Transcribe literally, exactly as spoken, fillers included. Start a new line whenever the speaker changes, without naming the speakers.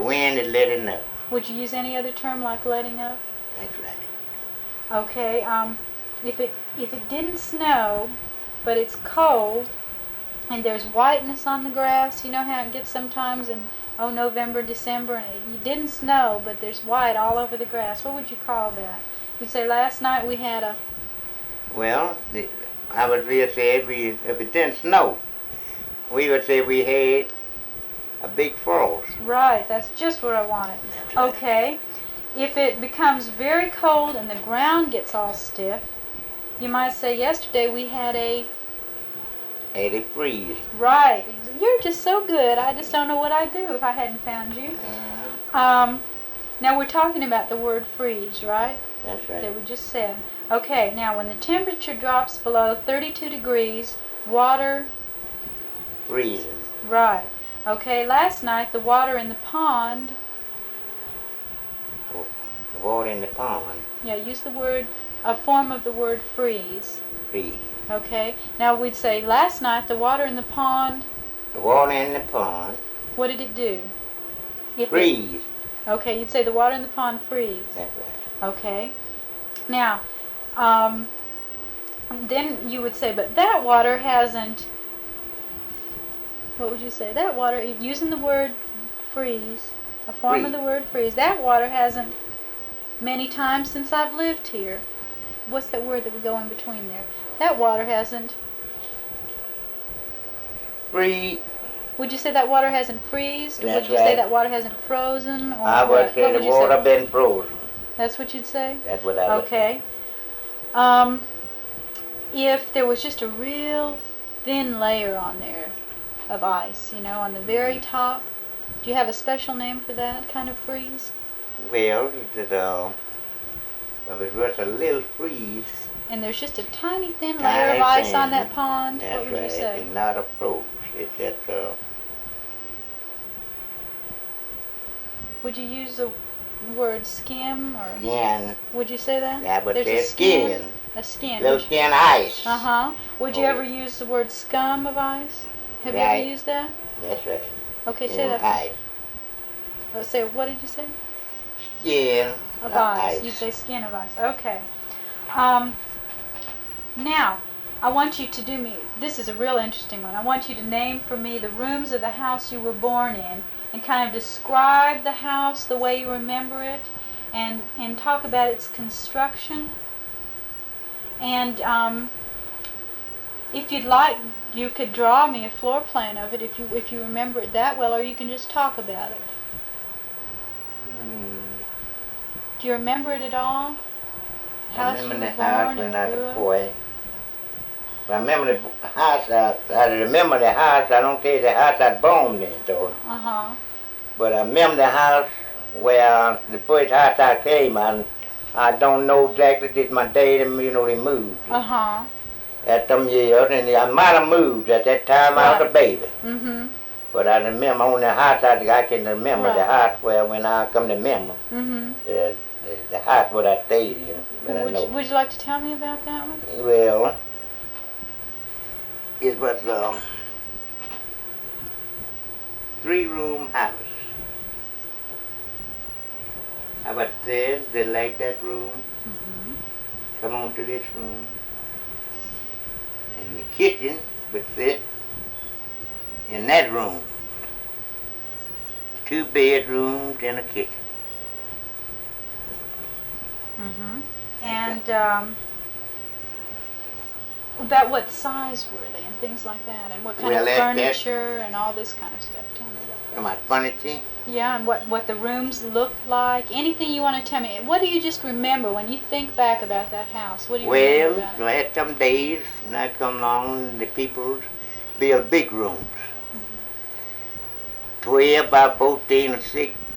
wind is letting up.
Would you use any other term like letting up?
That's right.
Okay. Um, if it if it didn't snow, but it's cold, and there's whiteness on the grass, you know how it gets sometimes in oh November, December, and it, it didn't snow, but there's white all over the grass. What would you call that? You'd say last night we had a.
Well, the, I would really say if, we, if it didn't snow, we would say we had a big frost.
Right. That's just what I wanted.
That's right.
Okay. If it becomes very cold and the ground gets all stiff, you might say yesterday we had a.
Had it freeze.
Right. You're just so good. I just don't know what I'd do if I hadn't found you.
Uh,
Um, now we're talking about the word freeze, right?
that's right.
That we just said. Okay, now when the temperature drops below thirty-two degrees, water,
Freezing.
right. Okay, last night the water in the pond,
The water in the pond.
yeah, use the word, a form of the word freeze.
Freeze.
Okay, now we'd say last night the water in the pond,
The water in the pond.
what did it do? If it-
Freeze.
okay, you'd say the water in the pond freeze.
That's right.
Okay. Now, um, then you would say, but that water hasn't. What would you say? That water, using the word freeze, a form of
Freeze.
the word freeze, that water hasn't many times since I've lived here. What's that word that would go in between there? That water hasn't.
Freeze.
Would you say that water hasn't freezed? Or would
That's
you say
right.
that water hasn't frozen? Or
I would
what?
say
What
the
would you
water
say?
been frozen.
That's what you'd say?
That's what I would
Okay. Um, if there was just a real thin layer on there of ice, you know, on the very top, do you have a special name for that kind of freeze?
Well, it, uh, if it was a little freeze,
And there's just a tiny thin layer
Tiny
of ice on
thin.
that pond,
that's
what would
right.
you say?
It's not a froze. It's just uh,
Would you use the word skim, or
skin.
would you say that?
That would
There's
say
a
skin.
A skin.
Little skin ice.
Uh-huh. Would you
Oh.
ever use the word scum of ice? Have you
Right.
ever used that?
That's right.
Okay, say
Skin
that.
ice.
Oh, say, what did you say?
Skin
Of
uh,
ice. You say skin of ice. Okay. Um, now, I want you to do me, this is a real interesting one. I want you to name for me the rooms of the house you were born in and kind of describe the house the way you remember it and, and talk about its construction. And um, if you'd like, you could draw me a floor plan of it if you if you remember it that well, or you can just talk about it.
Hmm.
Do you remember it at all?
I
House you
remember
were
the house
born
when
and
I was
grew
a
up?
boy. But I remember the house. I, I remember the house. I don't tell you the house I born in, though.
Uh-huh.
But I remember the house where the first house I came on. I don't know exactly did my dad and you know they moved
Uh-huh.
at some years, and I might have moved at that time I was a baby.
Mm-hmm.
But I remember on the house I, I can remember the
Right.
house where when I come to remember
Mm-hmm.
uh, the, the house where I stayed in. But I
Would
know.
you, would you like to tell me about that one?
Well, it was a three-room house. I was there, they like that room.
Mm-hmm.
Come on to this room. And the kitchen would sit in that room. Two bedrooms and a kitchen.
Mm-hmm. And um, about what size were they and things like that, and what kind
Well,
of
that- that-
furniture and all this kind of stuff. Tell me about that.
And my furniture,
Yeah, and what, what the rooms looked like. Anything you want to tell me. What do you just remember when you think back about that house? What do you
well,
remember about it?
I had some days, and I come along, the people build big rooms. twelve by fourteen or six